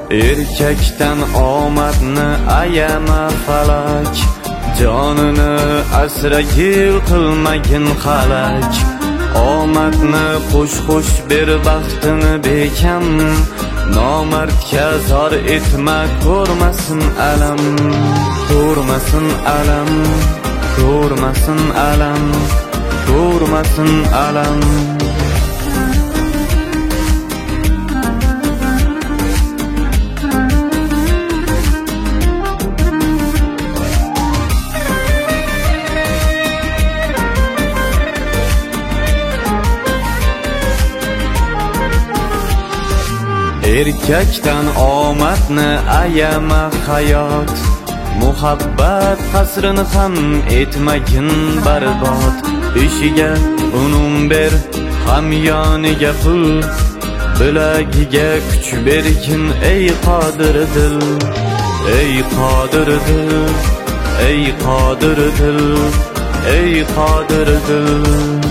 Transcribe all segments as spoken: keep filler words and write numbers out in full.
Erkakdan omadni ayama falak, jonini asragil qilmagin xalak. Omadni xush-xush ber, baxtini bekam, nomardga zor etma, ko'rmasin alam, ko'rmasin alam, ko'rmasin alam, ko'rmasin alam. Erkakdan omadni ayama hayot, muhabbat qasrini ham etmagin barbod. Ishiga unum ber, hamyoniga pul, bilagiga kuch bergin ey qodir dil, ey qodir dil, ey qodir dil, ey qodir dil.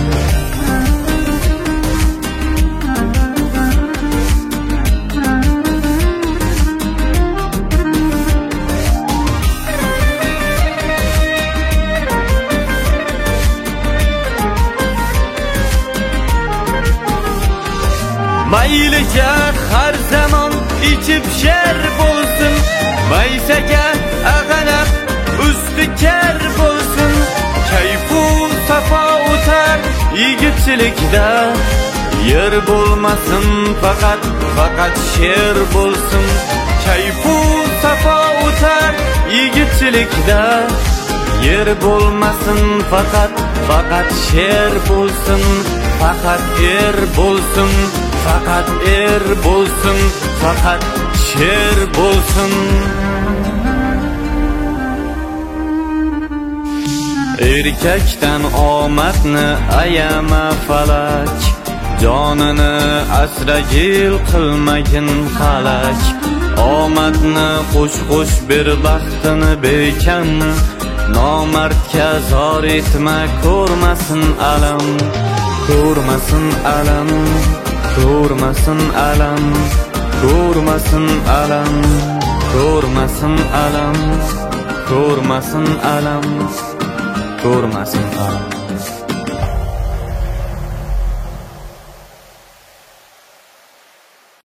Mayliga har zamon ichib sher bo'lsin, maysaga ag'anab usti kar bo'lsin. Kayfu safo o'tar yigitchilikda, yer bo'lmasin faqat faqat sher bo'lsin. Kayfu safo o'tar yigitchilikda, yer bo'lmasin faqat faqat sher bo'lsin. Faqat er bo'lsin, faqat er bo'lsin, faqat sher bo'lsin. Erkakdan omadni ayama falak, jonini asragil qilmagin xalak. Omadni xush-xush ber, baxtini bekam, nomardga zor etma, ko'rmasin alam, ko'rmasin alam, ko'rmasin alam, ko'rmasin alam, ko'rmasin alam, ko'rmasin alam, ko'rmasin alam.